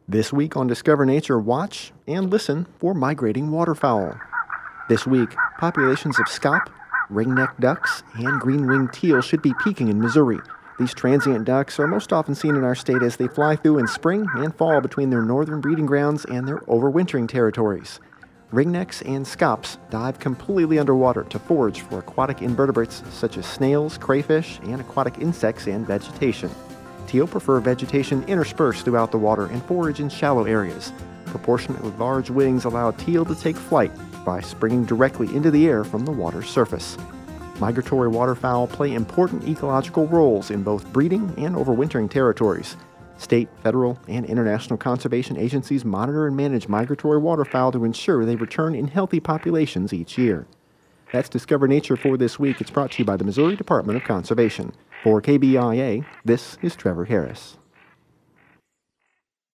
This week on Discover Nature, watch and listen for migrating waterfowl. This week, populations of scaup, ringneck ducks, and green-winged teal should be peaking in Missouri. These transient ducks are most often seen in our state as they fly through in spring and fall between their northern breeding grounds and their overwintering territories. Ringnecks and scaups dive completely underwater to forage for aquatic invertebrates such as snails, crayfish, and aquatic insects and vegetation. Teal prefer vegetation interspersed throughout the water and forage in shallow areas. Proportionately large wings allow teal to take flight by springing directly into the air from the water's surface. Migratory waterfowl play important ecological roles in both breeding and overwintering territories. State, federal, and international conservation agencies monitor and manage migratory waterfowl to ensure they return in healthy populations each year. That's Discover Nature for this week. It's brought to you by the Missouri Department of Conservation. For KBIA, this is Trevor Harris.